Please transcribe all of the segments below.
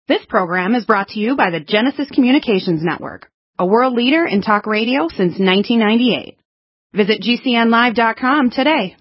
This program is brought to you by the Genesis Communications Network, a world leader in talk radio since 1998. Visit GCNlive.com today.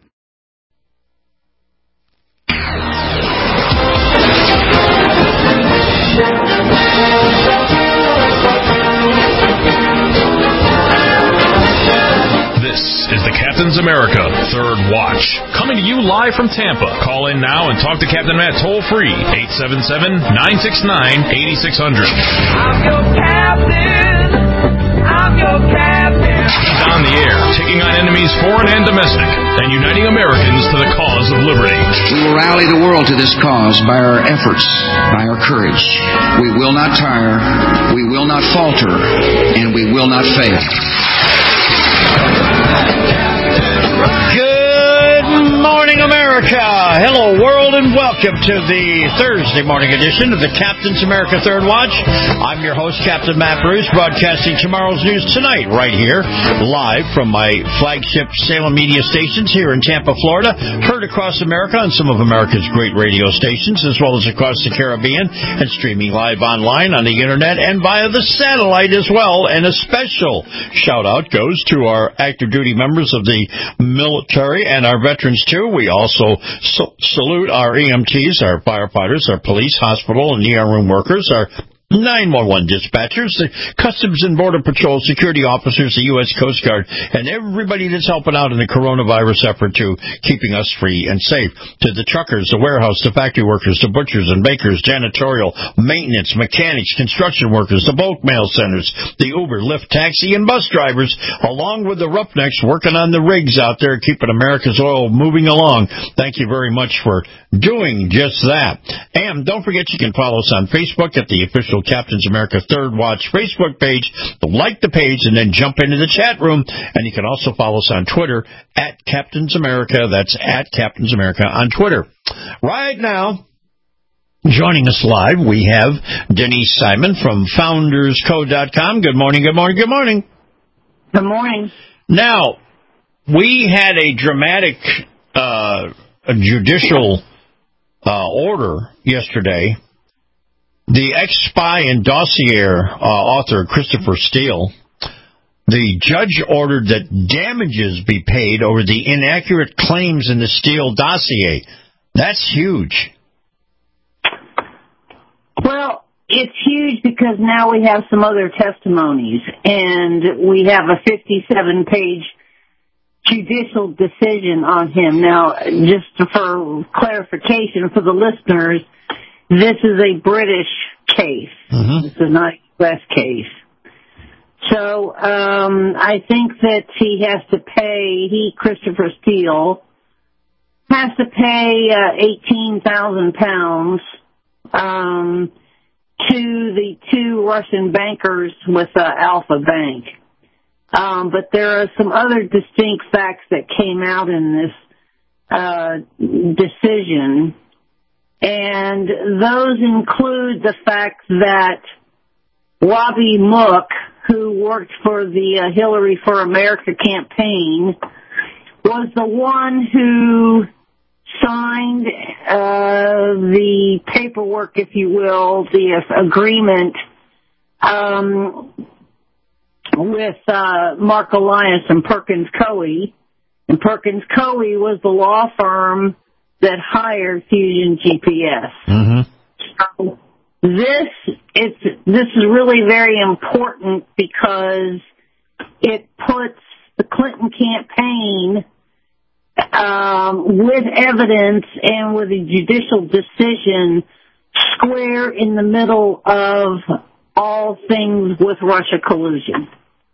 This is the Captain's America Third Watch, coming to you live from Tampa. Call in now and talk to Captain Matt toll-free, 877-969-8600. I'm your captain. I'm your captain. He's on the air, taking on enemies foreign and domestic, and uniting Americans to the cause of liberty. We will rally the world to this cause by our efforts, by our courage. We will not tire, we will not falter, and we will not fail. Good morning, America. Hello, world, and welcome to the Thursday morning edition of the Captain's America Third Watch. I'm your host, Captain Matt Bruce, broadcasting tomorrow's news tonight right here, live from my flagship Salem media stations here in Tampa, Florida, heard across America on some of America's great radio stations, as well as across the Caribbean, and streaming live online on the internet and via the satellite as well. And a special shout-out goes to our active duty members of the military and our veterans, too. We also salute our EMTs, our firefighters, our police, hospital, and ER room workers, our 911 dispatchers, the Customs and Border Patrol security officers, the U.S. Coast Guard, and everybody that's helping out in the coronavirus effort to keeping us free and safe. To the truckers, the warehouse, the factory workers, the butchers and bakers, janitorial, maintenance, mechanics, construction workers, the bulk mail centers, the Uber, Lyft, taxi, and bus drivers, along with the roughnecks working on the rigs out there, keeping America's oil moving along. Thank you very much for doing just that. And don't forget you can follow us on Facebook at the official Captain's America Third Watch Facebook page. Like the page and then jump into the chat room. And you can also follow us on Twitter at Captain's America. That's at Captain's America on Twitter. Right now, joining us live, we have Denise Simon from FoundersCo.com. Good morning, good morning, good morning. Good morning. Now, we had a dramatic judicial order yesterday. The ex-spy and dossier author, Christopher Steele, the judge ordered that damages be paid over the inaccurate claims in the Steele dossier. That's huge. Well, it's huge because now we have some other testimonies, and we have a 57-page judicial decision on him. Now, just for clarification for the listeners, this is a British case. Mm-hmm. This is not a U.S. case. So I think that he has to pay, Christopher Steele, has to pay £18,000 to the two Russian bankers with Alpha Bank. But there are some other distinct facts that came out in this decision. And those include the fact that Wabi Mook, who worked for the Hillary for America campaign, was the one who signed the paperwork, if you will, the agreement with Mark Elias and Perkins Coie. And Perkins Coie was the law firm that hired Fusion GPS. Mm-hmm. So this is really very important because it puts the Clinton campaign with evidence and with a judicial decision square in the middle of all things with Russia collusion.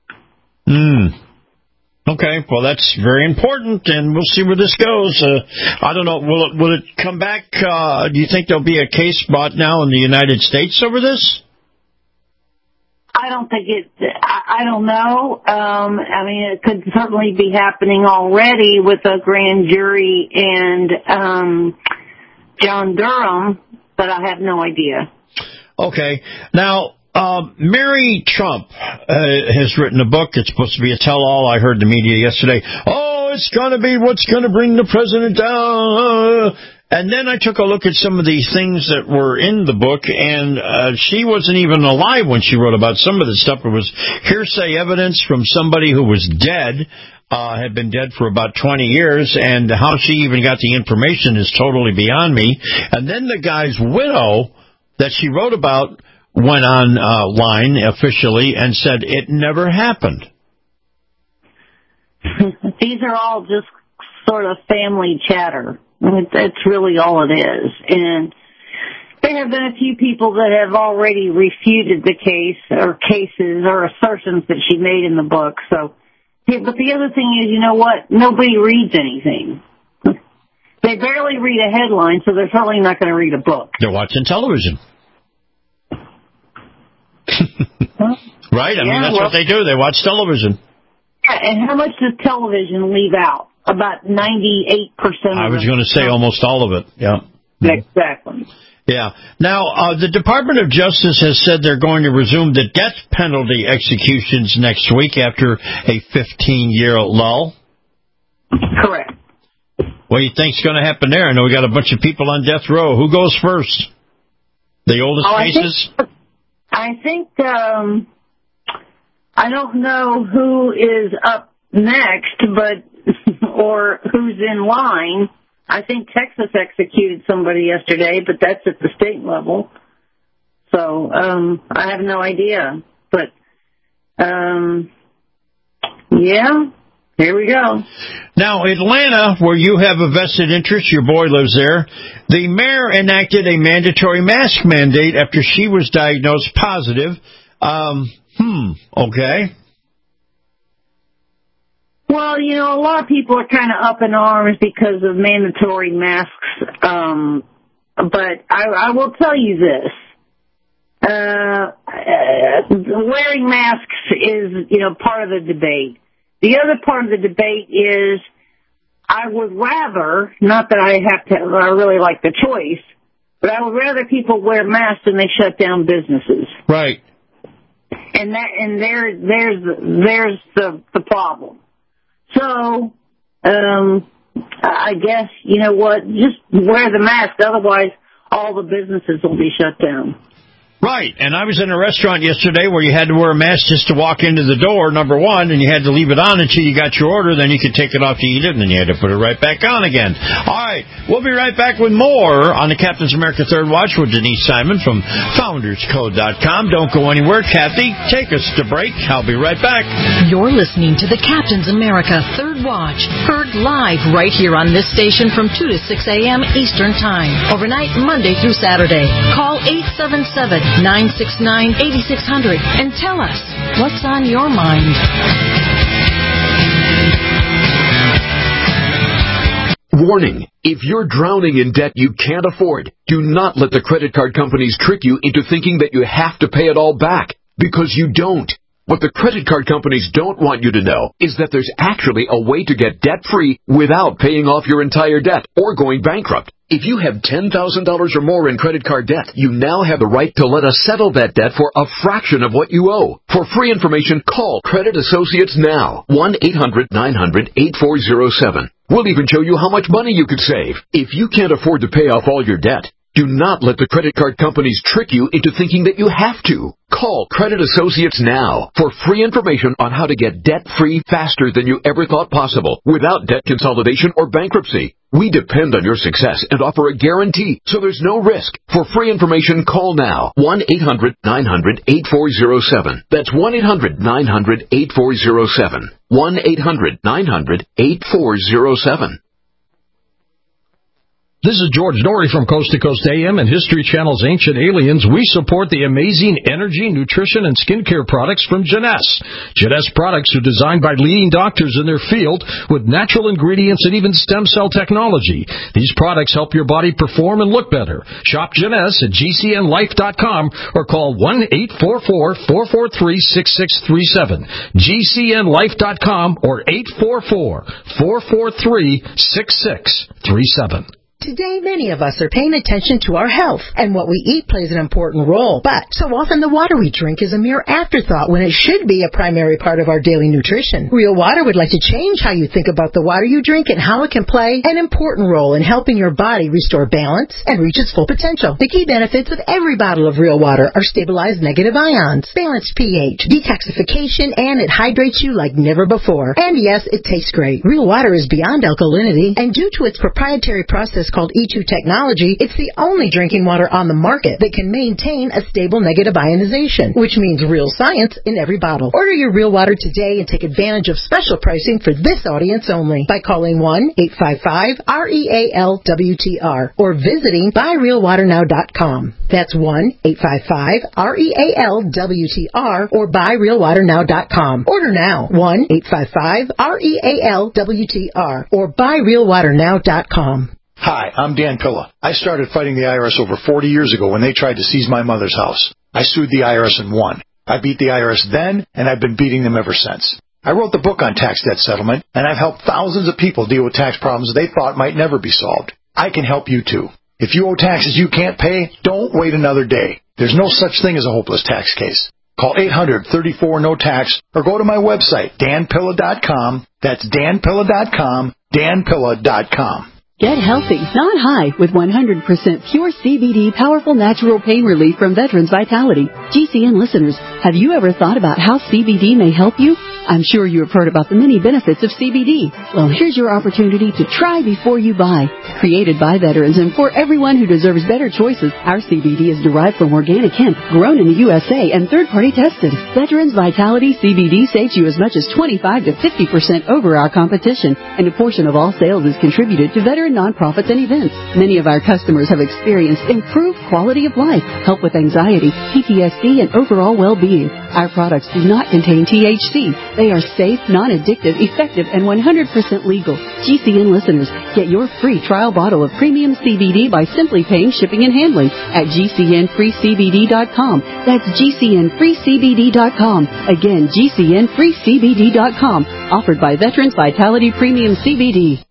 Okay, well, that's very important, and we'll see where this goes. I don't know, will it come back? Do you think there'll be a case brought now in the United States over this? I don't think I don't know. I mean, it could certainly be happening already with a grand jury and John Durham, but I have no idea. Okay. Now, Mary Trump has written a book. It's supposed to be a tell-all. I heard the media yesterday. Oh, it's going to be what's going to bring the president down. And then I took a look at some of the things that were in the book, and she wasn't even alive when she wrote about some of the stuff. It was hearsay evidence from somebody who was dead, had been dead for about 20 years, and how she even got the information is totally beyond me. And then the guy's widow that she wrote about went on line officially and said it never happened. These are all just sort of family chatter. That's really all it is. And there have been a few people that have already refuted the case or cases or assertions that she made in the book. So, yeah, but the other thing is, you know what? Nobody reads anything. They barely read a headline, so they're certainly not going to read a book. They're watching television. Right? I mean, that's what they do. They watch television. Yeah, and how much does television leave out? About 98% I was going to say almost all of it, yeah. Exactly. Yeah. Now, the Department of Justice has said they're going to resume the death penalty executions next week after a 15-year lull. Correct. What do you think's going to happen there? I know we got a bunch of people on death row. Who goes first? The oldest cases? I think I don't know who is up next, but or who's in line. I think Texas executed somebody yesterday, but that's at the state level. So I have no idea. But, yeah, here we go. Now, Atlanta, where you have a vested interest, your boy lives there, the mayor enacted a mandatory mask mandate after she was diagnosed positive. Okay. Well, you know, a lot of people are kind of up in arms because of mandatory masks, but I will tell you this. Wearing masks is, you know, part of the debate. The other part of the debate is I would rather, not that I really like the choice, but I would rather people wear masks than they shut down businesses. Right. And there's the problem. So, I guess, you know what, just wear the mask, otherwise all the businesses will be shut down. Right, and I was in a restaurant yesterday where you had to wear a mask just to walk into the door, number one, and you had to leave it on until you got your order, then you could take it off to eat it, and then you had to put it right back on again. All right, we'll be right back with more on the Captain's America Third Watch with Denise Simon from FoundersCode.com. Don't go anywhere. Kathy, take us to break. I'll be right back. You're listening to the Captain's America Third Watch, heard live right here on this station from 2 to 6 a.m. Eastern Time, overnight Monday through Saturday. Call 877-969-8600 and tell us what's on your mind. Warning. If you're drowning in debt you can't afford, do not let the credit card companies trick you into thinking that you have to pay it all back, because you don't. What the credit card companies don't want you to know is that there's actually a way to get debt-free without paying off your entire debt or going bankrupt. If you have $10,000 or more in credit card debt, you now have the right to let us settle that debt for a fraction of what you owe. For free information, call Credit Associates now. 1-800-900-8407. We'll even show you how much money you could save. If you can't afford to pay off all your debt, do not let the credit card companies trick you into thinking that you have to. Call Credit Associates now for free information on how to get debt-free faster than you ever thought possible without debt consolidation or bankruptcy. We depend on your success and offer a guarantee, so there's no risk. For free information, call now. 1-800-900-8407. That's 1-800-900-8407. 1-800-900-8407. This is George Norrie from Coast to Coast AM and History Channel's Ancient Aliens. We support the amazing energy, nutrition, and skincare products from Jeunesse. Jeunesse products are designed by leading doctors in their field with natural ingredients and even stem cell technology. These products help your body perform and look better. Shop Jeunesse at GCNlife.com or call 1-844-443-6637. GCNlife.com or 844-443-6637. Today, many of us are paying attention to our health, and what we eat plays an important role. But so often the water we drink is a mere afterthought when it should be a primary part of our daily nutrition. Real Water would like to change how you think about the water you drink and how it can play an important role in helping your body restore balance and reach its full potential. The key benefits of every bottle of Real Water are stabilized negative ions, balanced pH, detoxification, and it hydrates you like never before. And yes, it tastes great. Real Water is beyond alkalinity, and due to its proprietary process called E2 technology, it's the only drinking water on the market that can maintain a stable negative ionization, which means real science in every bottle. Order your Real Water today and take advantage of special pricing for this audience only by calling 1-855-REAL-WTR or visiting buyrealwaternow.com. That's 1-855-REAL-WTR or buyrealwaternow.com. Order now. 1-855-REAL-WTR or buyrealwaternow.com. Hi, I'm Dan Pilla. I started fighting the IRS over 40 years ago when they tried to seize my mother's house. I sued the IRS and won. I beat the IRS then, and I've been beating them ever since. I wrote the book on tax debt settlement, and I've helped thousands of people deal with tax problems they thought might never be solved. I can help you too. If you owe taxes you can't pay, don't wait another day. There's no such thing as a hopeless tax case. Call 800-34-NO-TAX or go to my website, danpilla.com. That's danpilla.com, danpilla.com. Get healthy, not high, with 100% pure CBD powerful natural pain relief from Veterans Vitality. GCN listeners, have you ever thought about how CBD may help you? I'm sure you have heard about the many benefits of CBD. Well, here's your opportunity to try before you buy. Created by veterans and for everyone who deserves better choices, our CBD is derived from organic hemp, grown in the USA and third-party tested. Veterans Vitality CBD saves you as much as 25 to 50% over our competition, and a portion of all sales is contributed to veteran nonprofits and events. Many of our customers have experienced improved quality of life, help with anxiety, PTSD, and overall well-being. Our products do not contain THC. They are safe, non-addictive, effective, and 100% legal. GCN listeners, get your free trial bottle of premium CBD by simply paying shipping and handling at GCNFreeCBD.com. That's GCNFreeCBD.com. Again, GCNFreeCBD.com. Offered by Veterans Vitality Premium CBD.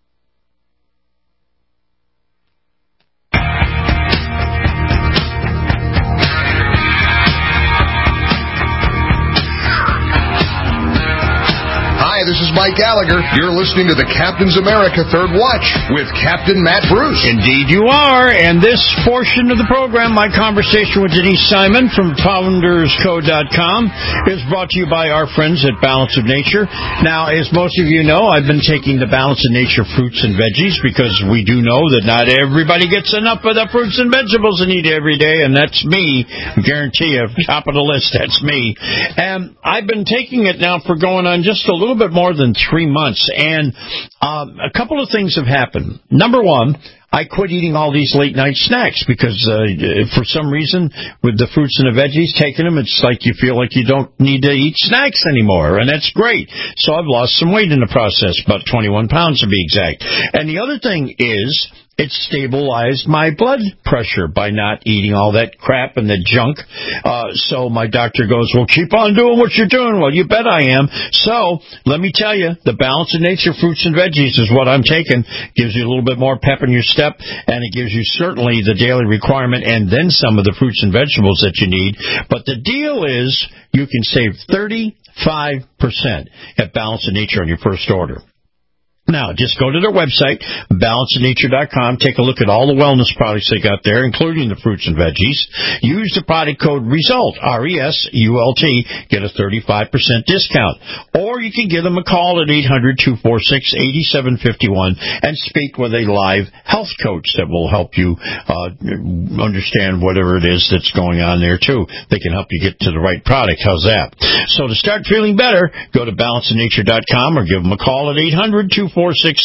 This is Mike Gallagher. You're listening to the Captain's America Third Watch with Captain Matt Bruce. Indeed you are. And this portion of the program, my conversation with Denise Simon from FoundersCo.com, is brought to you by our friends at Balance of Nature. Now, as most of you know, I've been taking the Balance of Nature fruits and veggies because we do know that not everybody gets enough of the fruits and vegetables they need every day, and that's me. I guarantee you, top of the list, that's me. And I've been taking it now for going on just a little bit more than 3 months, and a couple of things have happened. Number one, I quit eating all these late night snacks because for some reason with the fruits and the veggies, taking them, it's like you feel like you don't need to eat snacks anymore, and that's great. So I've lost some weight in the process, about 21 pounds to be exact. And the other thing is, it stabilized my blood pressure by not eating all that crap and the junk. So my doctor goes, well, keep on doing what you're doing. Well, you bet I am. So let me tell you, the Balance of Nature fruits and veggies is what I'm taking. Gives you a little bit more pep in your step, and it gives you certainly the daily requirement and then some of the fruits and vegetables that you need. But the deal is you can save 35% at Balance of Nature on your first order. Now, just go to their website, balanceofnature.com. Take a look at all the wellness products they got there, including the fruits and veggies. Use the product code RESULT, RESULT, get a 35% discount. Or you can give them a call at 800-246-8751 and speak with a live health coach that will help you understand whatever it is that's going on there, too. They can help you get to the right product. How's that? So to start feeling better, go to balanceofnature.com or give them a call at 800-246-8751.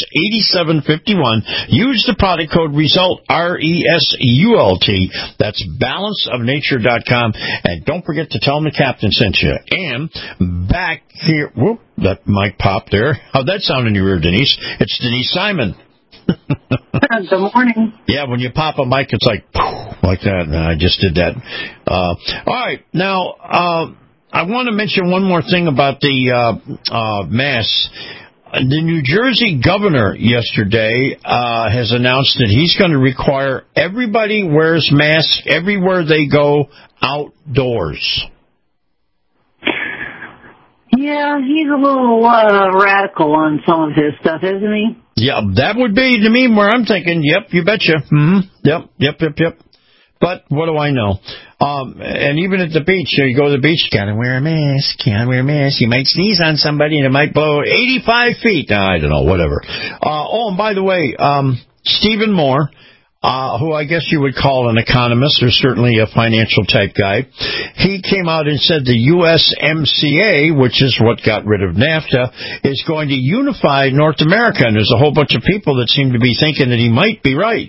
Use the product code RESULT, RESULT. That's balanceofnature.com. And don't forget to tell them the captain sent you. And back here, whoop, that mic popped there. How'd that sound in your ear, Denise? It's Denise Simon. Good morning. Yeah, when you pop a mic, it's like that. And I just did that. All right. Now, I want to mention one more thing about the mass. The New Jersey governor yesterday has announced that he's going to require everybody wears masks everywhere they go outdoors. Yeah, he's a little radical on some of his stuff, isn't he? Yeah, that would be to me where I'm thinking, yep, you betcha. Mm-hmm. Yep. But what do I know? And even at the beach, you go to the beach, you gotta wear a mask. You might sneeze on somebody and it might blow 85 feet. I don't know, whatever. And by the way, Stephen Moore, who I guess you would call an economist or certainly a financial type guy, he came out and said the USMCA, which is what got rid of NAFTA, is going to unify North America. And there's a whole bunch of people that seem to be thinking that he might be right.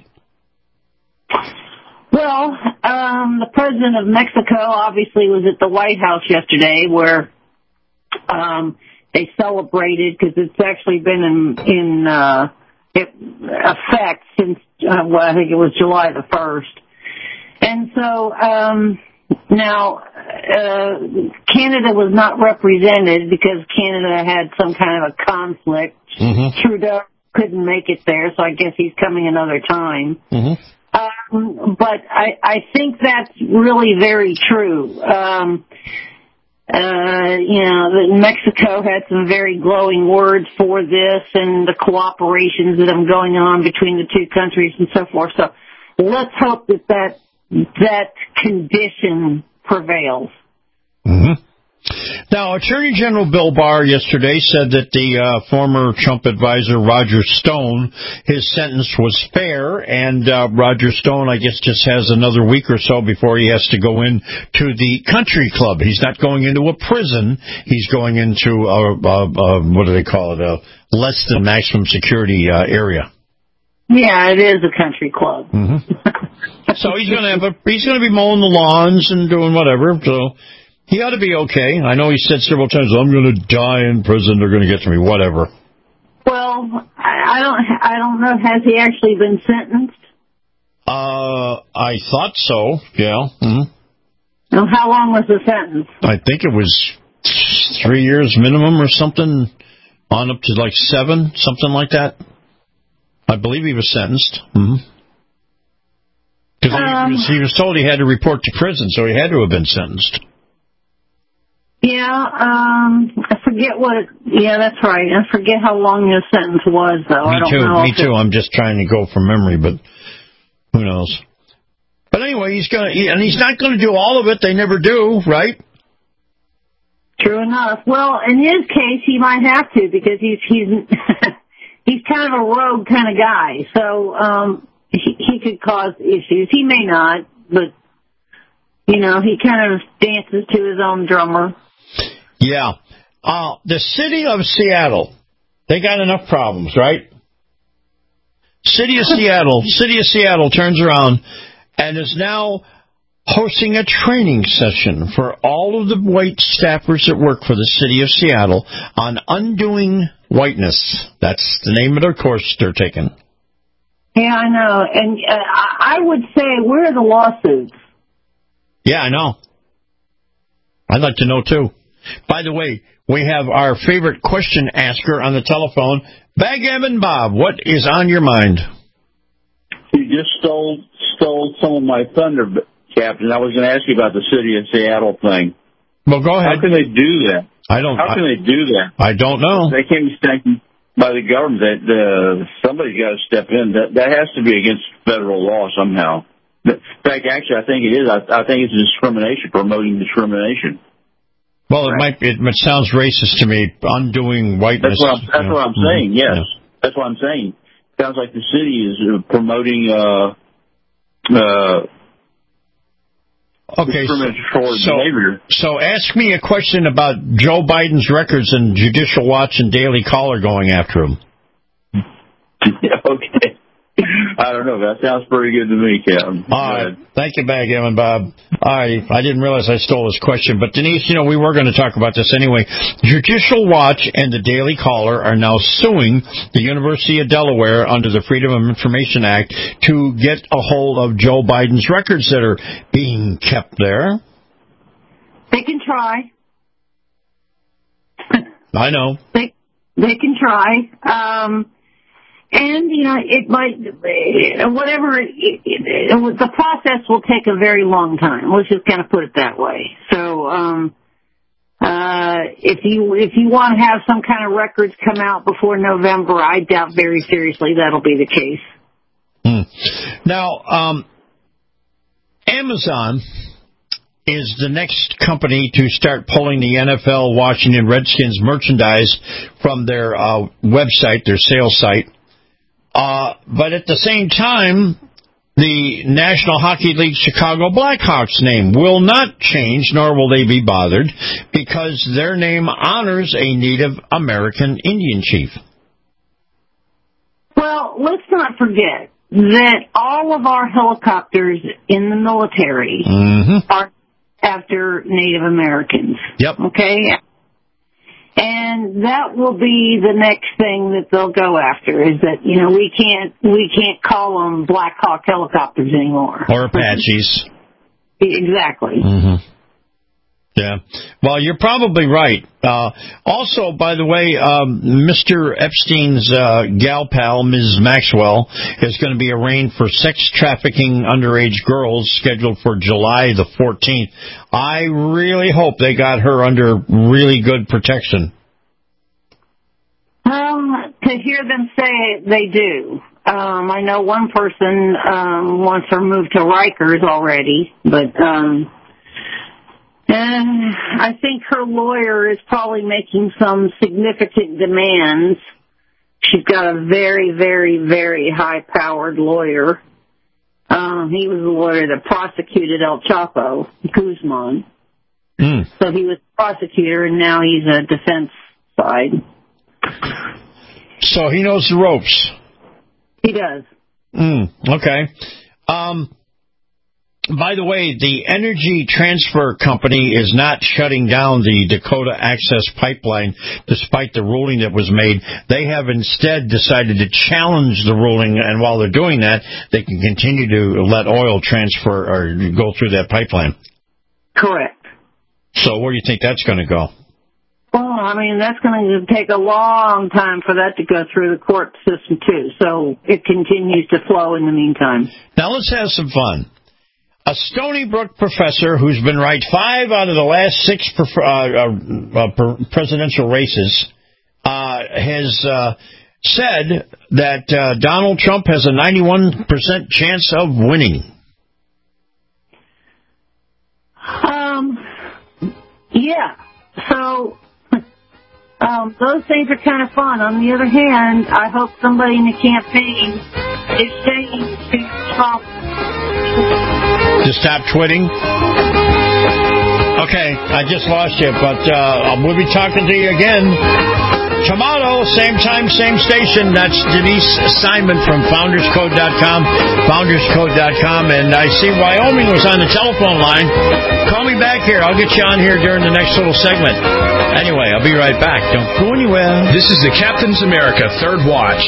Well, the president of Mexico obviously was at the White House yesterday where they celebrated because it's actually been in effect since, I think it was July the 1st. And so now Canada was not represented because Canada had some kind of a conflict. Mm-hmm. Trudeau couldn't make it there, so I guess he's coming another time. Mm-hmm. But I think that's really very true. Mexico had some very glowing words for this and the cooperations that are going on between the two countries and so forth. So let's hope that condition prevails. Mm-hmm. Now, Attorney General Bill Barr yesterday said that the former Trump advisor Roger Stone, his sentence was fair, and Roger Stone, I guess, just has another week or so before he has to go in to the country club. He's not going into a prison. He's going into what do they call it, a less than maximum security area. Yeah, it is a country club. Mm-hmm. So he's going to be mowing the lawns and doing whatever, so he ought to be okay. I know he said several times, I'm going to die in prison. They're going to get to me, whatever. Well, I don't know. Has he actually been sentenced? I thought so, yeah. Mm-hmm. Now, how long was the sentence? I think it was 3 years minimum or something, on up to like 7, something like that. I believe he was sentenced. Mm-hmm. Because he was told he had to report to prison, so he had to have been sentenced. Yeah, I forget yeah, that's right. I forget how long his sentence was, though. Me too. I'm just trying to go from memory, but who knows? But anyway, he's not going to do all of it. They never do, right? True enough. Well, in his case, he might have to because he's he's kind of a rogue kind of guy. So he could cause issues. He may not, but he kind of dances to his own drummer. Yeah. The city of Seattle, they got enough problems, right? City of Seattle turns around and is now hosting a training session for all of the white staffers that work for the city of Seattle on undoing whiteness. That's the name of their course they're taking. Yeah, I know. And I would say, where are the lawsuits? Yeah, I know. I'd like to know, too. By the way, we have our favorite question asker on the telephone. Backgammon Bob, what is on your mind? You just stole some of my thunder, Captain. I was going to ask you about the city of Seattle thing. Well, go ahead. How can they do that? How can they do that? I don't know. They can't be sanctioned by the government. Somebody's got to step in. That has to be against federal law somehow. In fact, actually, I think it is. I think it's discrimination, promoting discrimination. Well, it sounds racist to me, undoing whiteness. That's what I'm saying, yes. Yeah. That's what I'm saying. Sounds like the city is promoting discriminatory behavior. So ask me a question about Joe Biden's records and Judicial Watch and Daily Caller going after him. Okay. I don't know. That sounds pretty good to me, Captain. All right. Thank you, Backgammon Bob. All right. I didn't realize I stole his question. But, Denise, we were going to talk about this anyway. Judicial Watch and the Daily Caller are now suing the University of Delaware under the Freedom of Information Act to get a hold of Joe Biden's records that are being kept there. They can try. I know. They can try. And, it might, whatever, the process will take a very long time. Let's just kind of put it that way. So, if you want to have some kind of records come out before November, I doubt very seriously that'll be the case. Now, Amazon is the next company to start pulling the NFL Washington Redskins merchandise from their website, their sales site. But at the same time, the National Hockey League Chicago Blackhawks name will not change, nor will they be bothered, because their name honors a Native American Indian chief. Well, let's not forget that all of our helicopters in the military are after Native Americans. Yep. Okay? And that will be the next thing that they'll go after, is that, we can't call them Black Hawk helicopters anymore. Or Apaches. Exactly. Yeah. Well, you're probably right. Also, by the way, Mr. Epstein's gal pal, Ms. Maxwell, is going to be arraigned for sex trafficking underage girls, scheduled for July the 14th. I really hope they got her under really good protection. To hear them say it, they do. I know one person wants her moved to Rikers already, but I think her lawyer is probably making some significant demands. She's got a very, very, very high-powered lawyer. He was the lawyer that prosecuted El Chapo, Guzman. So he was a prosecutor, and now he's a defense side. So he knows the ropes. He does. Okay. By the way, the Energy Transfer Company is not shutting down the Dakota Access Pipeline, despite the ruling that was made. They have instead decided to challenge the ruling, and while they're doing that, they can continue to let oil transfer or go through that pipeline. Correct. So where do you think that's going to go? Well, that's going to take a long time for that to go through the court system, too. So it continues to flow in the meantime. Now let's have some fun. A Stony Brook professor who's been right 5 out of the last 6 presidential races has said that Donald Trump has a 91% chance of winning. Yeah. So those things are kind of fun. On the other hand, I hope somebody in the campaign is saying to Trump to stop twitting. Okay, I just lost you, but we'll be talking to you again tomorrow, same time, same station. That's Denise Simon from FoundersCode.com, FoundersCode.com, and I see Wyoming was on the telephone line. Call me back here. I'll get you on here during the next little segment. Anyway, I'll be right back. Don't go anywhere. This is the Captain's America Third Watch.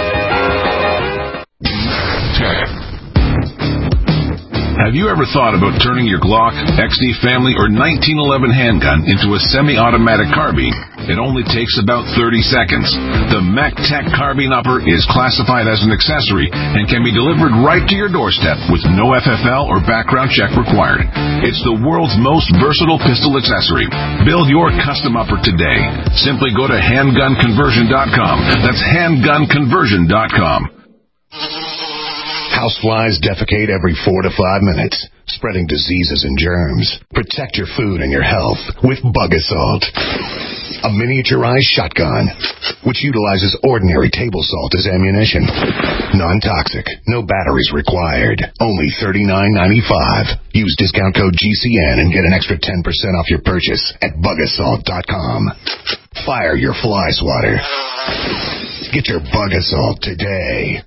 Have you ever thought about turning your Glock, XD Family, or 1911 handgun into a semi-automatic carbine? It only takes about 30 seconds. The MacTech Carbine Upper is classified as an accessory and can be delivered right to your doorstep with no FFL or background check required. It's the world's most versatile pistol accessory. Build your custom upper today. Simply go to handgunconversion.com. That's handgunconversion.com. Houseflies defecate every 4 to 5 minutes, spreading diseases and germs. Protect your food and your health with Bug Assault, a miniaturized shotgun which utilizes ordinary table salt as ammunition. Non-toxic, no batteries required. Only $39.95. Use discount code GCN and get an extra 10% off your purchase at bugassault.com. Fire your fly swatter. Get your Bug Assault today.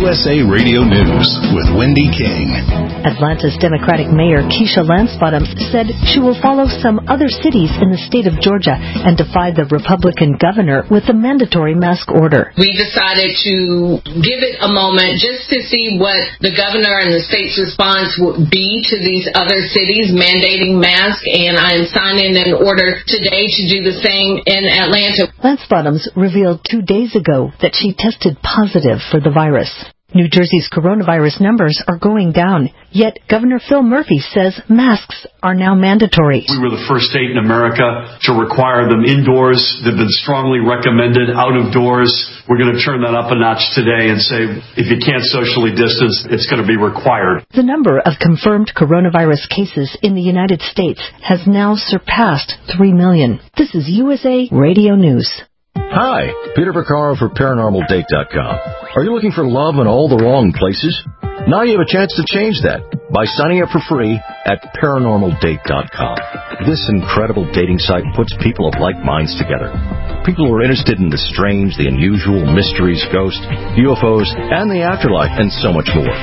USA Radio News with Wendy King. Atlanta's Democratic Mayor Keisha Lance Bottoms said she will follow some other cities in the state of Georgia and defy the Republican governor with a mandatory mask order. We decided to give it a moment just to see what the governor and the state's response would be to these other cities mandating masks, and I am signing an order today to do the same in Atlanta. Lance Bottoms revealed 2 days ago that she tested positive for the virus. New Jersey's coronavirus numbers are going down, yet Governor Phil Murphy says masks are now mandatory. We were the first state in America to require them indoors. They've been strongly recommended out of doors. We're going to turn that up a notch today and say if you can't socially distance, it's going to be required. The number of confirmed coronavirus cases in the United States has now surpassed 3 million. This is USA Radio News. Hi, Peter Vaccaro for ParanormalDate.com. Are you looking for love in all the wrong places? Now you have a chance to change that by signing up for free at ParanormalDate.com. This incredible dating site puts people of like minds together. People who are interested in the strange, the unusual, mysteries, ghosts, UFOs, and the afterlife, and so much more.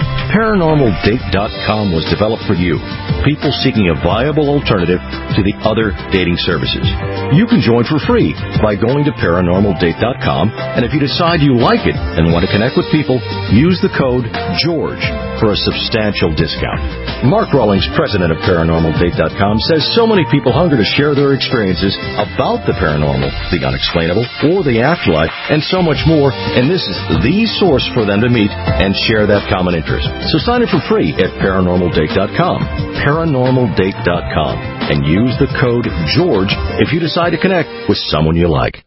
ParanormalDate.com was developed for you, people seeking a viable alternative to the other dating services. You can join for free by going to ParanormalDate.com, and if you decide you like it and want to connect with people, use the code GEORGE for a substantial discount. Mark Rawlings, president of ParanormalDate.com, says so many people hunger to share their experiences about the paranormal, the unexplainable, or the afterlife, and so much more, and this is the source for them to meet and share that common interest. So sign up for free at ParanormalDate.com, ParanormalDate.com, and use the code GEORGE if you decide to connect with someone you like.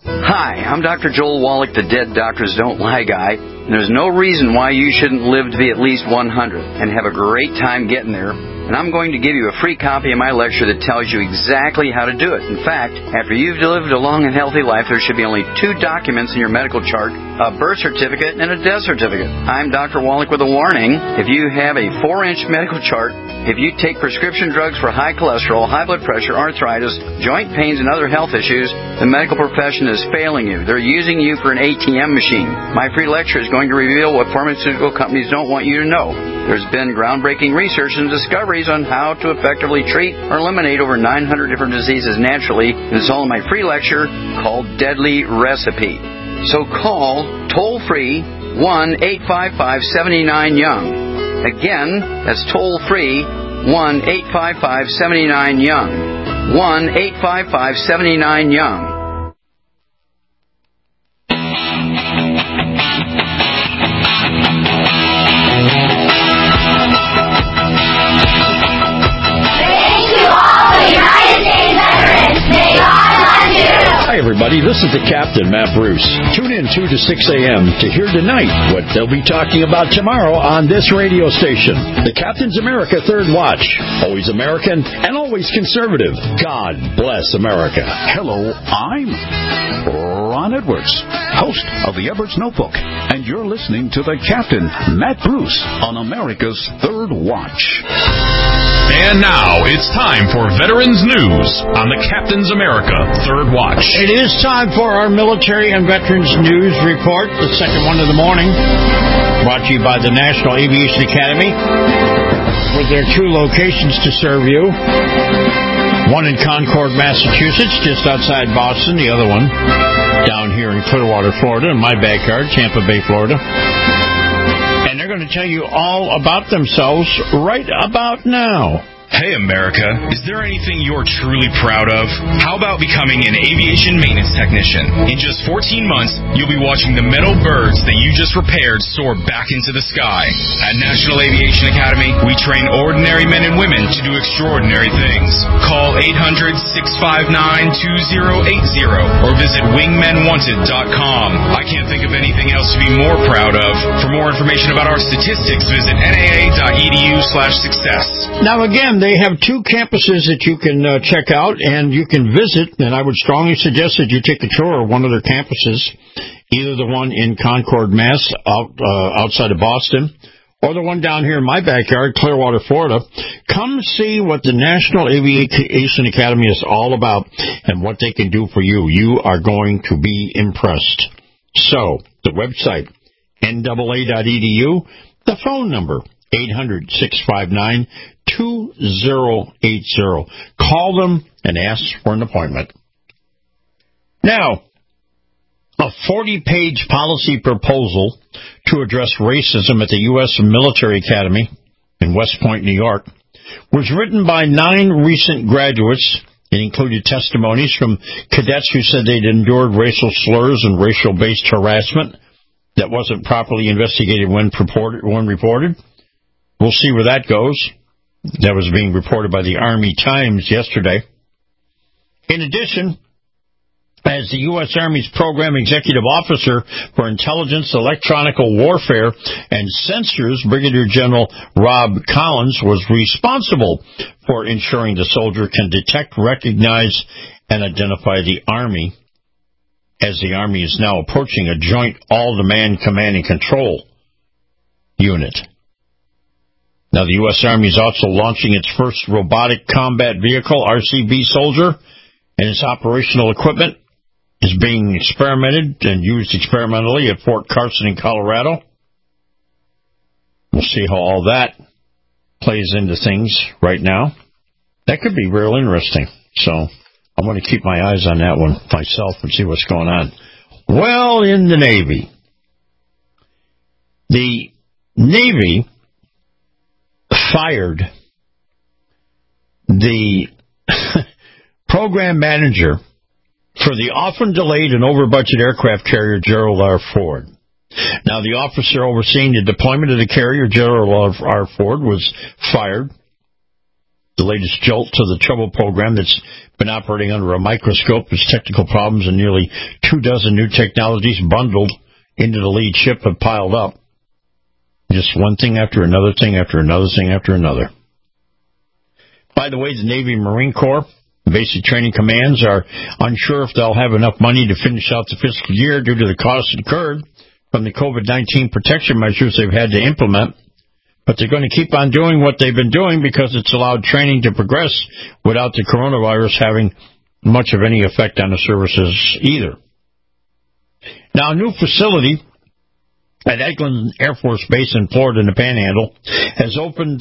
Hi, I'm Dr. Joel Wallach, the Dead Doctors Don't Lie guy. And there's no reason why you shouldn't live to be at least 100 and have a great time getting there. And I'm going to give you a free copy of my lecture that tells you exactly how to do it. In fact, after you've lived a long and healthy life, there should be only 2 documents in your medical chart, a birth certificate and a death certificate. I'm Dr. Wallach with a warning. If you have a 4-inch medical chart, if you take prescription drugs for high cholesterol, high blood pressure, arthritis, joint pains, and other health issues, the medical profession is failing you. They're using you for an ATM machine. My free lecture is going to reveal what pharmaceutical companies don't want you to know. There's been groundbreaking research and discoveries on how to effectively treat or eliminate over 900 different diseases naturally, and it's all in my free lecture called Deadly Recipe. So call toll-free 1-855-79-YOUNG. Again, that's toll-free 1-855-79-YOUNG. 1-855-79-YOUNG. Hi, everybody. This is the Captain, Matt Bruce. Tune in 2 to 6 a.m. to hear tonight what they'll be talking about tomorrow on this radio station. The Captain's America Third Watch. Always American and always conservative. God bless America. Hello, I'm Ron Edwards, host of the Edwards Notebook, and you're listening to the Captain, Matt Bruce, on America's Third Watch. And now it's time for Veterans News on the Captain's America Third Watch. It is time for our Military and Veterans News Report, the second one of the morning, brought to you by the National Aviation Academy, with their 2 locations to serve you. One in Concord, Massachusetts, just outside Boston. The other one down here in Clearwater, Florida, in my backyard, Tampa Bay, Florida. And they're going to tell you all about themselves right about now. Hey, America, is there anything you're truly proud of? How about becoming an aviation maintenance technician? In just 14 months, you'll be watching the metal birds that you just repaired soar back into the sky. At National Aviation Academy, we train ordinary men and women to do extraordinary things. Call 800-659-2080 or visit wingmenwanted.com. I can't think of anything else to be more proud of. For more information about our statistics, visit naa.edu/success. Now, again, they have 2 campuses that you can check out and you can visit, and I would strongly suggest that you take a tour of one of their campuses, either the one in Concord, Mass, outside of Boston, or the one down here in my backyard, Clearwater, Florida. Come see what the National Aviation Academy is all about and what they can do for you. You are going to be impressed. So, the website, NAA.edu. The phone number, 800-659-2080. Call them and ask for an appointment. Now, a 40-page policy proposal to address racism at the U.S. Military Academy in West Point, New York, was written by 9 recent graduates. It included testimonies from cadets who said they'd endured racial slurs and racial-based harassment that wasn't properly investigated when reported. We'll see where that goes. That was being reported by the Army Times yesterday. In addition, as the U.S. Army's Program Executive Officer for Intelligence, Electronical Warfare, and Sensors, Brigadier General Rob Collins was responsible for ensuring the soldier can detect, recognize, and identify the Army, as the Army is now approaching a joint all-demand command and control unit. Now, the U.S. Army is also launching its first robotic combat vehicle, RCV Soldier, and its operational equipment is being experimented and used experimentally at Fort Carson in Colorado. We'll see how all that plays into things right now. That could be real interesting. So I'm going to keep my eyes on that one myself and see what's going on. Well, in the Navy. The Navy fired the program manager for the often delayed and over-budget aircraft carrier Gerald R. Ford. Now, the officer overseeing the deployment of the carrier, Gerald R. Ford, was fired. The latest jolt to the trouble program that's been operating under a microscope as technical problems and nearly 24 new technologies bundled into the lead ship have piled up. Just one thing after another thing after another thing after another. By the way, the Navy Marine Corps Basic Training Commands are unsure if they'll have enough money to finish out the fiscal year due to the costs incurred from the COVID-19 protection measures they've had to implement. But they're going to keep on doing what they've been doing because it's allowed training to progress without the coronavirus having much of any effect on the services either. Now, a new facility at Eglin Air Force Base in Florida in the Panhandle has opened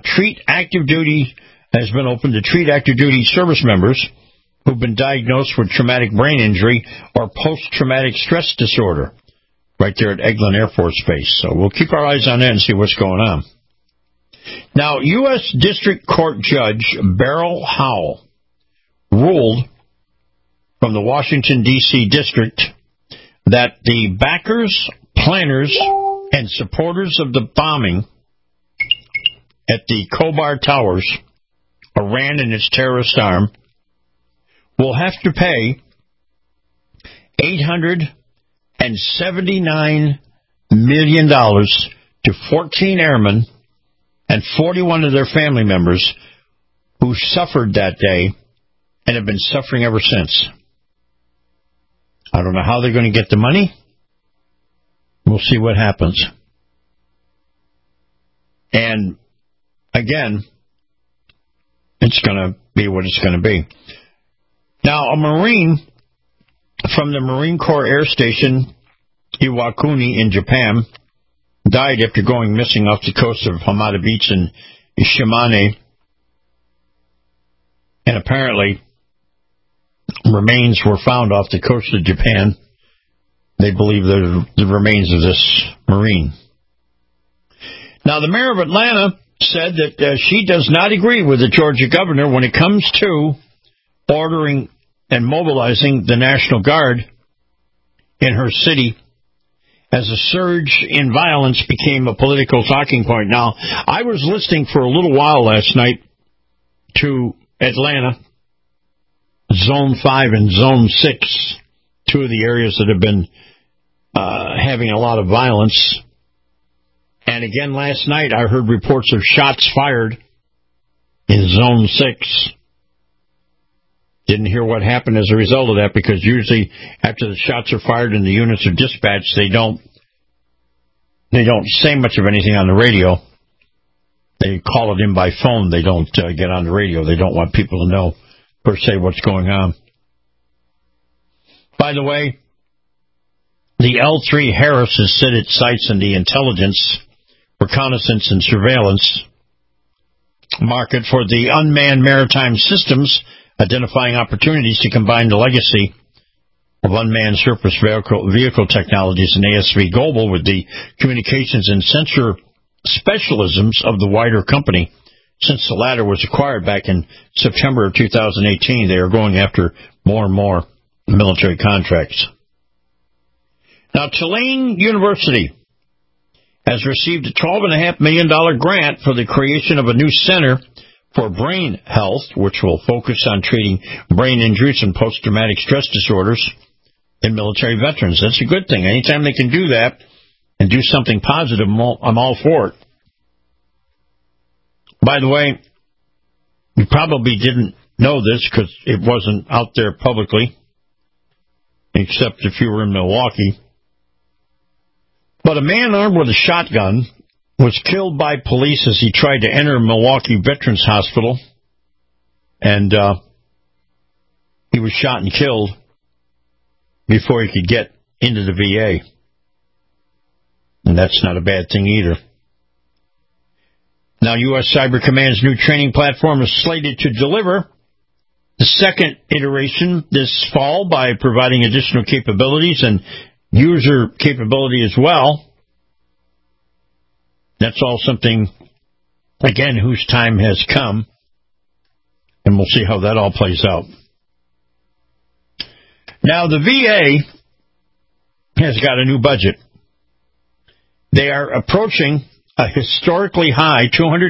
has been opened to treat active duty service members who've been diagnosed with traumatic brain injury or post-traumatic stress disorder right there at Eglin Air Force Base. So we'll keep our eyes on that and see what's going on. Now, U.S. District Court Judge Beryl Howell ruled from the Washington, D.C. District that the backers, planners, and supporters of the bombing at the Khobar Towers, Iran and its terrorist arm, will have to pay $879 million to 14 airmen and 41 of their family members who suffered that day and have been suffering ever since. I don't know how they're going to get the money. We'll see what happens. And again, it's going to be what it's going to be. Now, a Marine from the Marine Corps Air Station Iwakuni in Japan died after going missing off the coast of Hamada Beach in Shimane. And apparently, remains were found off the coast of Japan. They believe they're the remains of this Marine. Now, the mayor of Atlanta said that she does not agree with the Georgia governor when it comes to ordering and mobilizing the National Guard in her city as a surge in violence became a political talking point. Now, I was listening for a little while last night to Atlanta, Zone 5 and Zone 6, two of the areas that have been having a lot of violence. And again, last night, I heard reports of shots fired in Zone 6. Didn't hear what happened as a result of that, because usually after the shots are fired and the units are dispatched, they don't say much of anything on the radio. They call it in by phone. They don't get on the radio. They don't want people to know, per se, what's going on. By the way, The L3 Harris has set its sights in the intelligence, reconnaissance, and surveillance market for the unmanned maritime systems, identifying opportunities to combine the legacy of unmanned surface vehicle technologies in ASV Global with the communications and sensor specialisms of the wider company. Since the latter was acquired back in September of 2018, they are going after more and more military contracts. Now, Tulane University has received a $12.5 million grant for the creation of a new center for brain health, which will focus on treating brain injuries and post-traumatic stress disorders in military veterans. That's a good thing. Anytime they can do that and do something positive, I'm all for it. By the way, you probably didn't know this because it wasn't out there publicly, except if you were in Milwaukee. But a man armed with a shotgun was killed by police as he tried to enter Milwaukee Veterans Hospital, and he was shot and killed before he could get into the VA. And that's not a bad thing either. Now, U.S. Cyber Command's new training platform is slated to deliver the second iteration this fall by providing additional capabilities and user capability as well. That's all something, again, whose time has come, and we'll see how that all plays out. Now, the VA has got a new budget. They are approaching a historically high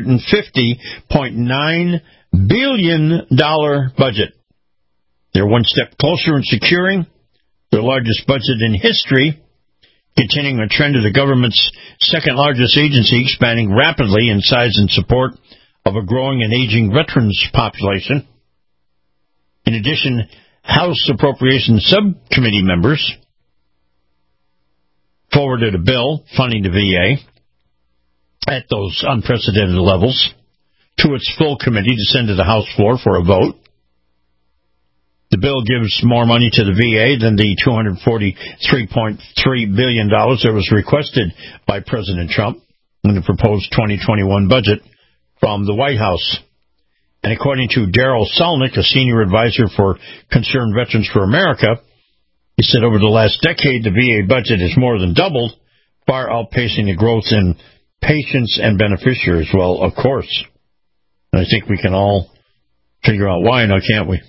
$250.9 billion budget. They're one step closer in securing their largest budget in history, continuing a trend of the government's second-largest agency expanding rapidly in size and support of a growing and aging veterans population. In addition, House Appropriations Subcommittee members forwarded a bill funding the VA at those unprecedented levels to its full committee to send to the House floor for a vote. The bill gives more money to the VA than the $243.3 billion that was requested by President Trump in the proposed 2021 budget from the White House. And according to Daryl Salnick, a senior advisor for Concerned Veterans for America, he said over the last decade the VA budget has more than doubled, far outpacing the growth in patients and beneficiaries. Well, of course. And I think we can all figure out why now, can't we?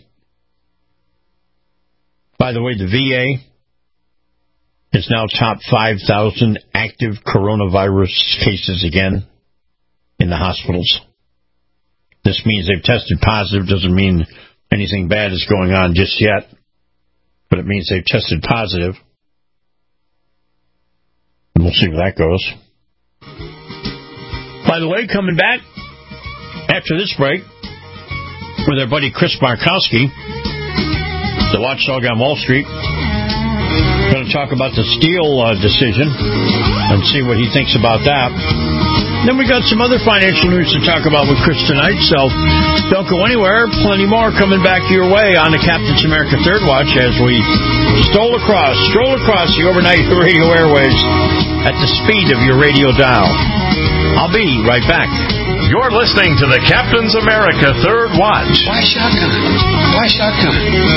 By the way, the VA is now top 5,000 active coronavirus cases again in the hospitals. This means they've tested positive. Doesn't mean anything bad is going on just yet, but it means they've tested positive. And we'll see where that goes. By the way, coming back after this break with our buddy Chris Markowski, the watchdog on Wall Street. We're going to talk about the steel decision and see what he thinks about that. Then we got some other financial news to talk about with Chris tonight, so don't go anywhere. Plenty more coming back your way on the Captain's America Third Watch as we stroll across the overnight radio airways at the speed of your radio dial. I'll be right back. You're listening to the Captain's America Third Watch. Why shotgun? Why shotgun?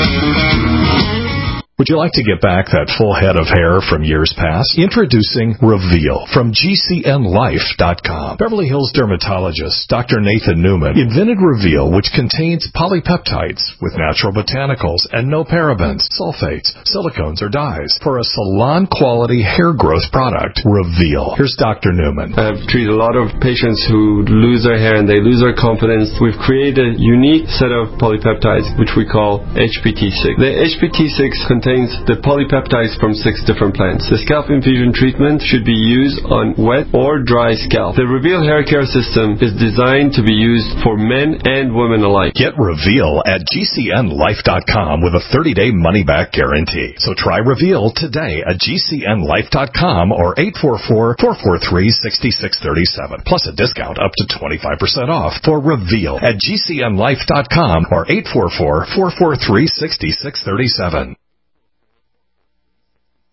Would you like to get back that full head of hair from years past? Introducing Reveal from GCNLife.com. Beverly Hills dermatologist Dr. Nathan Newman invented Reveal, which contains polypeptides with natural botanicals and no parabens, sulfates, silicones, or dyes for a salon-quality hair growth product. Reveal. Here's Dr. Newman. I've treated a lot of patients who lose their hair and they lose their confidence. We've created a unique set of polypeptides, which we call HPT6. The HPT6 contains the polypeptides from 6 different plants. The scalp infusion treatment should be used on wet or dry scalp. The Reveal hair care system is designed to be used for men and women alike. Get Reveal at GCNLife.com with a 30-day money-back guarantee. So try Reveal today at GCNLife.com or 844-443-6637. Plus a discount up to 25% off for Reveal at GCNLife.com or 844-443-6637.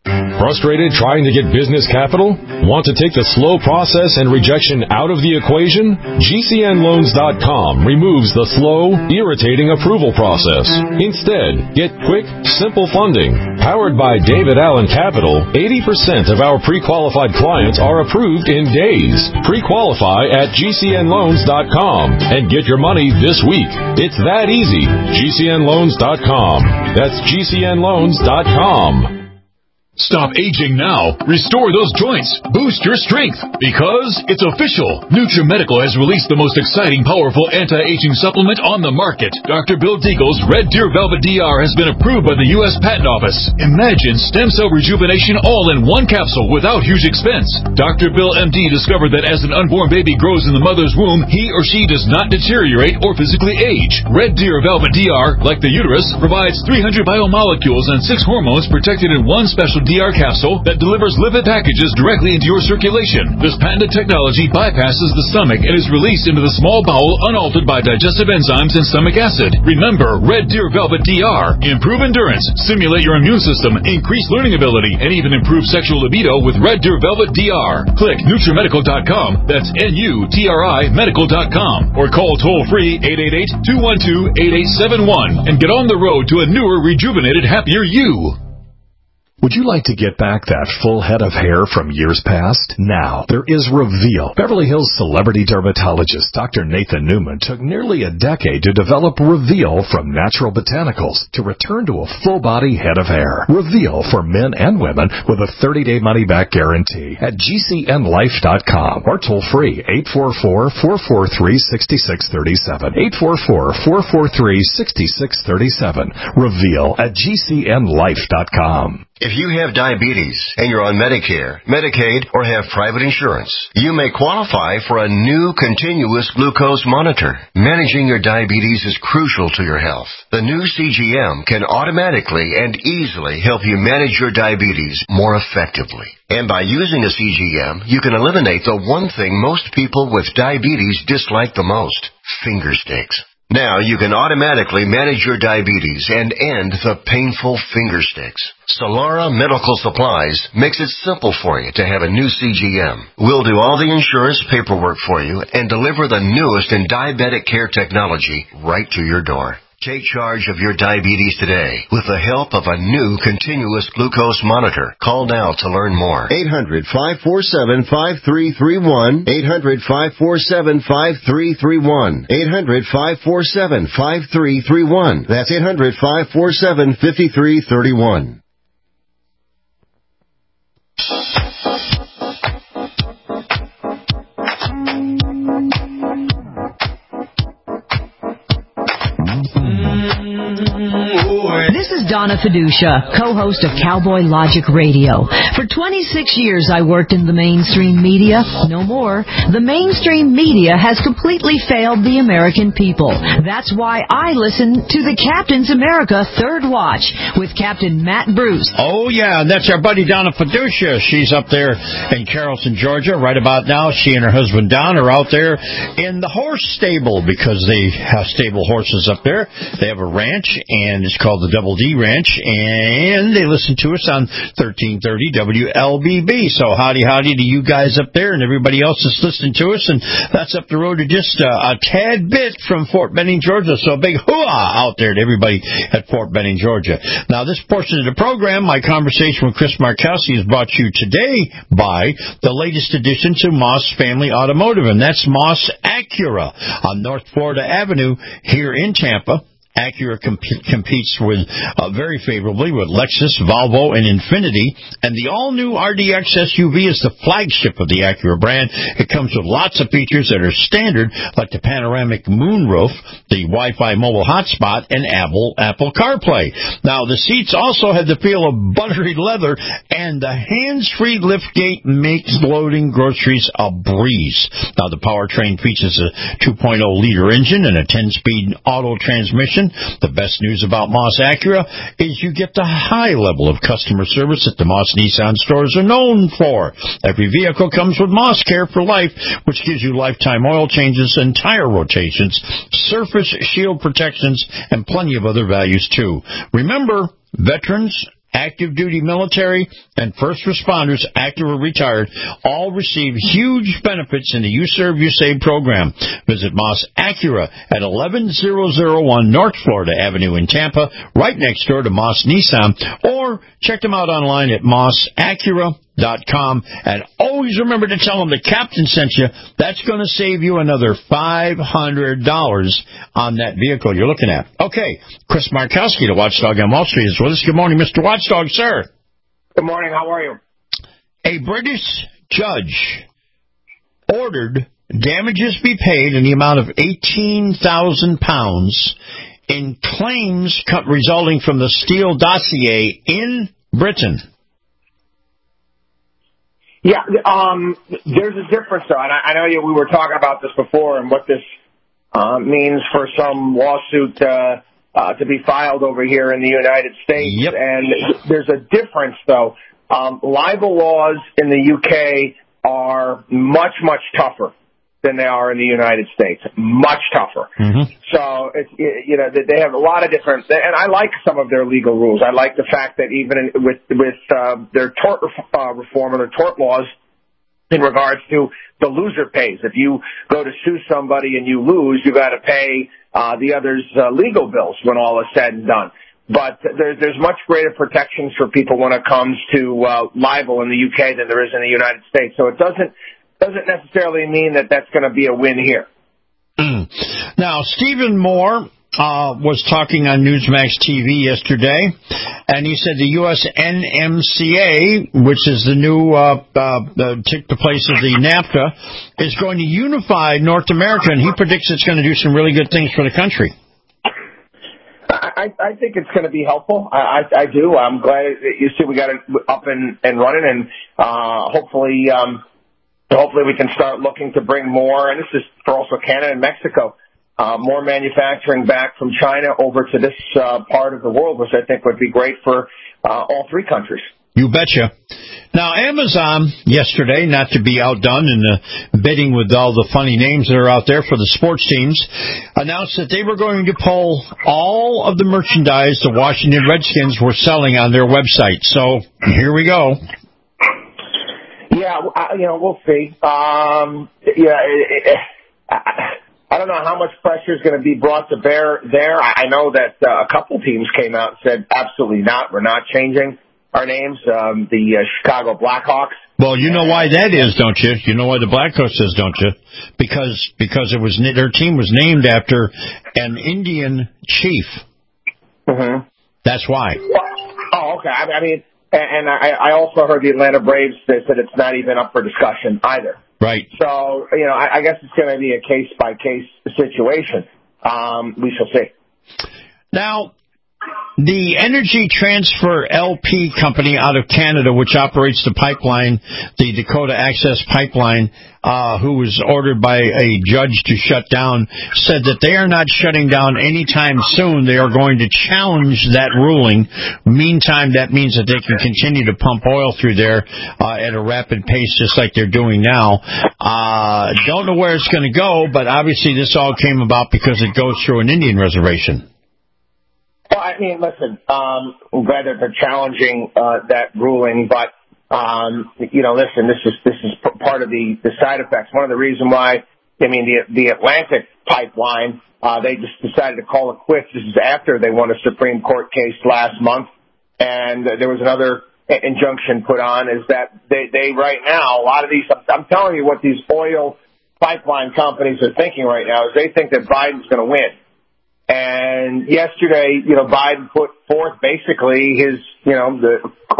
Frustrated trying to get business capital? Want to take the slow process and rejection out of the equation? GCNLoans.com removes the slow, irritating approval process. Instead, get quick, simple funding. Powered by David Allen Capital, 80% of our pre-qualified clients are approved in days. Pre-qualify at GCNLoans.com and get your money this week. It's that easy. GCNLoans.com. That's GCNLoans.com. Stop aging now. Restore those joints. Boost your strength. Because it's official. NutriMedical has released the most exciting, powerful anti-aging supplement on the market. Dr. Bill Deagle's Red Deer Velvet DR has been approved by the U.S. Patent Office. Imagine stem cell rejuvenation all in one capsule without huge expense. Dr. Bill MD discovered that as an unborn baby grows in the mother's womb, he or she does not deteriorate or physically age. Red Deer Velvet DR, like the uterus, provides 300 biomolecules and 6 hormones protected in one special DR capsule that delivers lipid packages directly into your circulation. This patented technology bypasses the stomach and is released into the small bowel unaltered by digestive enzymes and stomach acid. Remember, Red Deer Velvet DR. Improve endurance, stimulate your immune system, increase learning ability, and even improve sexual libido with Red Deer Velvet DR. Click NutriMedical.com, that's NUTRI Medical.com, or call toll-free 888-212-8871 and get on the road to a newer, rejuvenated, happier you. Would you like to get back that full head of hair from years past? Now, there is Reveal. Beverly Hills celebrity dermatologist Dr. Nathan Newman took nearly a decade to develop Reveal from natural botanicals to return to a full-body head of hair. Reveal for men and women with a 30-day money-back guarantee at GCNLife.com or toll-free 844-443-6637. 844-443-6637. Reveal at GCNLife.com. If you have diabetes and you're on Medicare, Medicaid, or have private insurance, you may qualify for a new continuous glucose monitor. Managing your diabetes is crucial to your health. The new CGM can automatically and easily help you manage your diabetes more effectively. And by using a CGM, you can eliminate the one thing most people with diabetes dislike the most: finger sticks. Now you can automatically manage your diabetes and end the painful finger sticks. Solara Medical Supplies makes it simple for you to have a new CGM. We'll do all the insurance paperwork for you and deliver the newest in diabetic care technology right to your door. Take charge of your diabetes today with the help of a new continuous glucose monitor. Call now to learn more. 800-547-5331. 800-547-5331. 800-547-5331. That's 800-547-5331. This is Donna Fiducia, co-host of Cowboy Logic Radio. For 26 years, I worked in the mainstream media. No more. The mainstream media has completely failed the American people. That's why I listen to the Captain's America Third Watch with Captain Matt Bruce. Oh, yeah, that's our buddy Donna Fiducia. She's up there in Carrollton, Georgia. Right about now, she and her husband Don are out there in the horse stable because they have stable horses up there. They have a ranch, and it's called the Double D Ranch, and they listen to us on 1330 WLBB. So howdy to you guys up there and everybody else that's listening to us. And that's up the road to just a tad bit from Fort Benning, Georgia. So a big hoo-ah out there to everybody at Fort Benning, Georgia. Now, this portion of the program, my conversation with Chris Markowski, is brought to you today by the latest addition to Moss Family Automotive, and that's Moss Acura on North Florida Avenue here in Tampa. Acura competes with very favorably with Lexus, Volvo, and Infiniti. And the all-new RDX SUV is the flagship of the Acura brand. It comes with lots of features that are standard, like the panoramic moonroof, the Wi-Fi mobile hotspot, and Apple CarPlay. Now, the seats also have the feel of buttery leather, and the hands-free liftgate makes loading groceries a breeze. Now, the powertrain features a 2.0-liter engine and a 10-speed auto transmission. The best news about Moss Acura is you get the high level of customer service that the Moss Nissan stores are known for. Every vehicle comes with Moss Care for Life, which gives you lifetime oil changes and tire rotations, surface shield protections, and plenty of other values, too. Remember, veterans active duty military, and first responders, active or retired, all receive huge benefits in the You Serve, You Save program. Visit Moss Acura at 11001 North Florida Avenue in Tampa, right next door to Moss Nissan, or check them out online at mossacura.com. And always remember to tell them the captain sent you. That's going to save you another $500 on that vehicle you're looking at. Okay, Chris Markowski, the Watchdog on Wall Street, is with us. Good morning, Mr. Watchdog, sir. Good morning. How are you? A British judge ordered damages be paid in the amount of £18,000 in claims resulting from the Steele dossier in Britain. Yeah, there's a difference, though. And I know we were talking about this before and what this means for some lawsuit to be filed over here in the United States. Yep. And there's a difference, though. Libel laws in the UK are much, much tougher than they are in the United States. Much tougher. Mm-hmm. So, they have a lot of different, and I like some of their legal rules. I like the fact that even with their tort reform or their tort laws in regards to the loser pays. If you go to sue somebody and you lose, you got to pay the other's legal bills when all is said and done. But there's much greater protections for people when it comes to libel in the UK than there is in the United States. So it doesn't necessarily mean that that's going to be a win here. Now, Stephen Moore was talking on Newsmax TV yesterday, and he said the U.S. NMCA, which is the new took the place of the NAFTA, is going to unify North America, and he predicts it's going to do some really good things for the country. I think it's going to be helpful. I do. I'm glad you see we got it up and running, and hopefully we can start looking to bring more, and this is for also Canada and Mexico, more manufacturing back from China over to this part of the world, which I think would be great for all three countries. You betcha. Now, Amazon yesterday, not to be outdone in the bidding with all the funny names that are out there for the sports teams, announced that they were going to pull all of the merchandise the Washington Redskins were selling on their website. So here we go. Yeah, we'll see. I don't know how much pressure is going to be brought to bear there. I know that a couple teams came out and said, absolutely not. We're not changing our names. The Chicago Blackhawks. Well, you know why that is, don't you? You know why the Blackhawks is, don't you? Because it was their team was named after an Indian chief. Mm-hmm. That's why. Oh, okay. I mean, and I also heard the Atlanta Braves, they said it's not even up for discussion either. Right. So, I guess it's going to be a case-by-case situation. We shall see. Now, the Energy Transfer LP company out of Canada, which operates the pipeline, the Dakota Access Pipeline, who was ordered by a judge to shut down, said that they are not shutting down anytime soon. They are going to challenge that ruling. Meantime, that means that they can continue to pump oil through there at a rapid pace, just like they're doing now. Don't know where it's going to go, but obviously this all came about because it goes through an Indian reservation. Well, I mean, listen, I'm glad that they're challenging that ruling, but listen, this is part of the side effects. One of the reasons why, the Atlantic pipeline, they just decided to call it quits. This is after they won a Supreme Court case last month, and there was another injunction put on. Is that they right now, a lot of these, I'm telling you what these oil pipeline companies are thinking right now is they think that Biden's going to win. And yesterday, Biden put forth basically his, the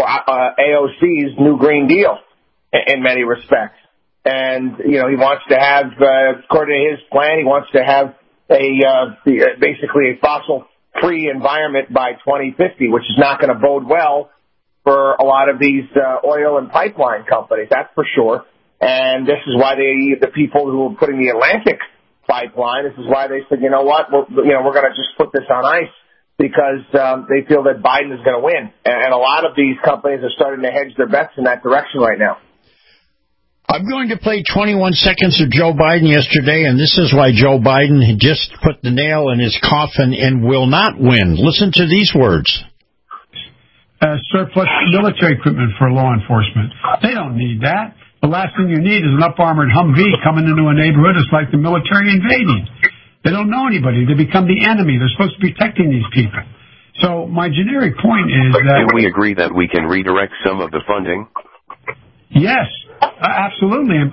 AOC's new Green Deal in many respects. And, he wants to have, according to his plan, he wants to have basically a fossil-free environment by 2050, which is not going to bode well for a lot of these oil and pipeline companies, that's for sure. And this is why the people who are putting the Atlantic pipeline, this is why they said, you know what, we're going to just put this on ice because they feel that Biden is going to win. And a lot of these companies are starting to hedge their bets in that direction right now. I'm going to play 21 seconds of Joe Biden yesterday, and this is why Joe Biden had just put the nail in his coffin and will not win. Listen to these words. surplus military equipment for law enforcement. They don't need that. The last thing you need is an up-armored Humvee coming into a neighborhood. It's like the military invading. They don't know anybody. They become the enemy. They're supposed to be protecting these people. So my generic point is that... Can we agree that we can redirect some of the funding? Yes, absolutely.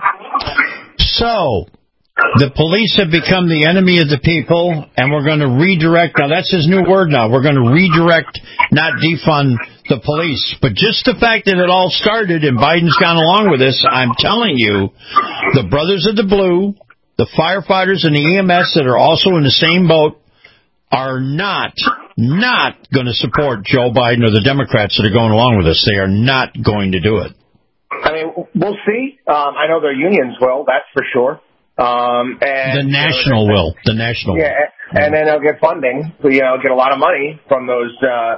So, the police have become the enemy of the people, and we're going to redirect. Now, that's his new word now. We're going to redirect, not defund the police. But just the fact that it all started and Biden's gone along with this, I'm telling you, the Brothers of the Blue, the firefighters and the EMS that are also in the same boat are not going to support Joe Biden or the Democrats that are going along with this. They are not going to do it. I mean, we'll see. I know their unions will, that's for sure. And the national will. The national will. And then they'll get funding. So, get a lot of money from those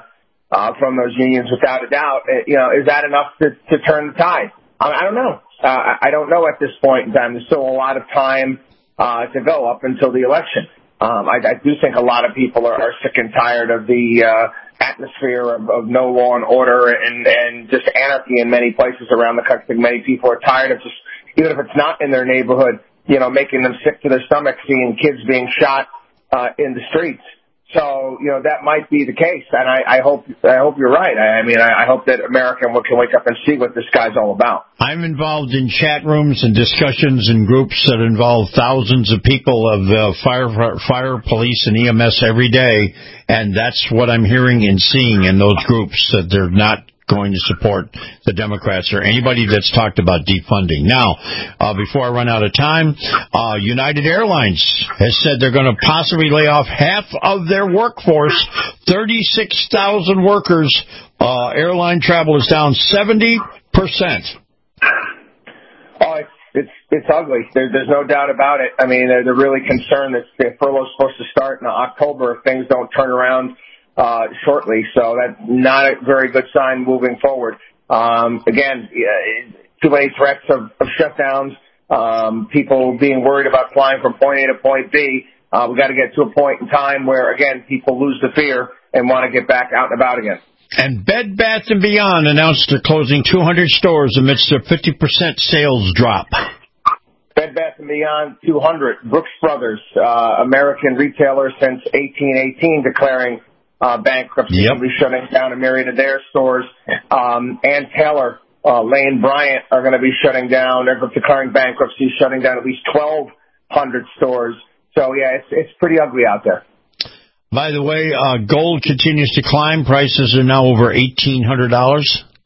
unions without a doubt. Is that enough to turn the tide? I don't know. I don't know at this point in time. There's still a lot of time to go up until the election. I do think a lot of people are sick and tired of the atmosphere of no law and order and just anarchy in many places around the country. Many people are tired of just, even if it's not in their neighborhood, making them sick to their stomach seeing kids being shot in the streets. So, that might be the case, and I hope you're right. I hope that America can wake up and see what this guy's all about. I'm involved in chat rooms and discussions and groups that involve thousands of people of fire, police, and EMS every day, and that's what I'm hearing and seeing in those groups, that they're not going to support the Democrats or anybody that's talked about defunding. Now, before I run out of time, United Airlines has said they're going to possibly lay off half of their workforce, 36,000 workers. Airline travel is down 70%. Oh, it's ugly. There's no doubt about it. I mean, they're really concerned that the furlough's supposed to start in October if things don't turn around shortly, so that's not a very good sign moving forward. Again, too many threats of shutdowns, people being worried about flying from point A to point B. We've got to get to a point in time where, again, people lose the fear and want to get back out and about again. And Bed Bath & Beyond announced they're closing 200 stores amidst their 50% sales drop. Bed Bath & Beyond 200, Brooks Brothers, American retailer since 1818, declaring bankruptcy. Yep. Will be shutting down a myriad of their stores. Ann Taylor, Lane Bryant are going to be shutting down. They're declaring bankruptcy, shutting down at least 1,200 stores. So, yeah, it's pretty ugly out there. By the way, gold continues to climb. Prices are now over $1,800.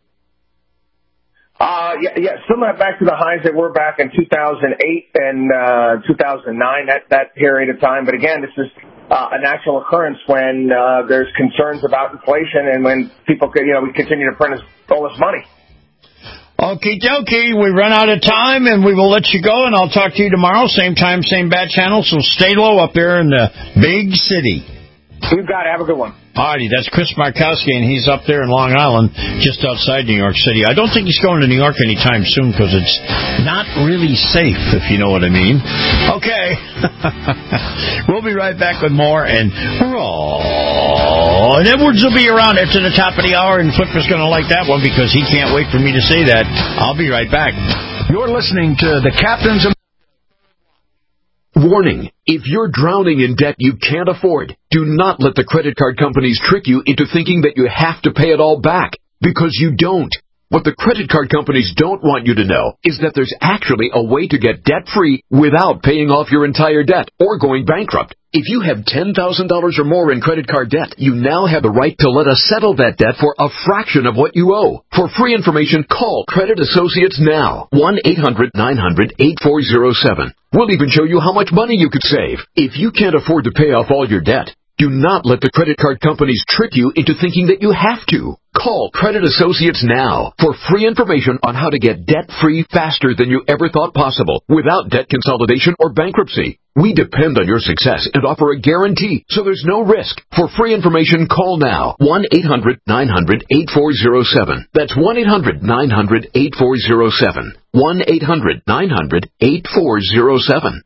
Yeah, still not back to the highs they were back in 2008 and 2009, that period of time. But again, this is a natural occurrence when there's concerns about inflation and when people we continue to print all this money. Okie dokie, we run out of time and we will let you go, and I'll talk to you tomorrow, same time, same bad channel, so stay low up there in the big city. You've got it. Have a good one. Alrighty, that's Chris Markowski, and he's up there in Long Island, just outside New York City. I don't think he's going to New York anytime soon because it's not really safe, if you know what I mean. Okay. We'll be right back with more, and Ron Edwards will be around after the top of the hour, and Flipper's going to like that one because he can't wait for me to say that. I'll be right back. You're listening to the Captain's... Warning, if you're drowning in debt you can't afford, do not let the credit card companies trick you into thinking that you have to pay it all back, because you don't. What the credit card companies don't want you to know is that there's actually a way to get debt-free without paying off your entire debt or going bankrupt. If you have $10,000 or more in credit card debt, you now have the right to let us settle that debt for a fraction of what you owe. For free information, call Credit Associates now. 1-800-900-8407. We'll even show you how much money you could save. If you can't afford to pay off all your debt, do not let the credit card companies trick you into thinking that you have to. Call Credit Associates now for free information on how to get debt-free faster than you ever thought possible without debt consolidation or bankruptcy. We depend on your success and offer a guarantee, so there's no risk. For free information, call now. 1-800-900-8407. That's 1-800-900-8407. 1-800-900-8407.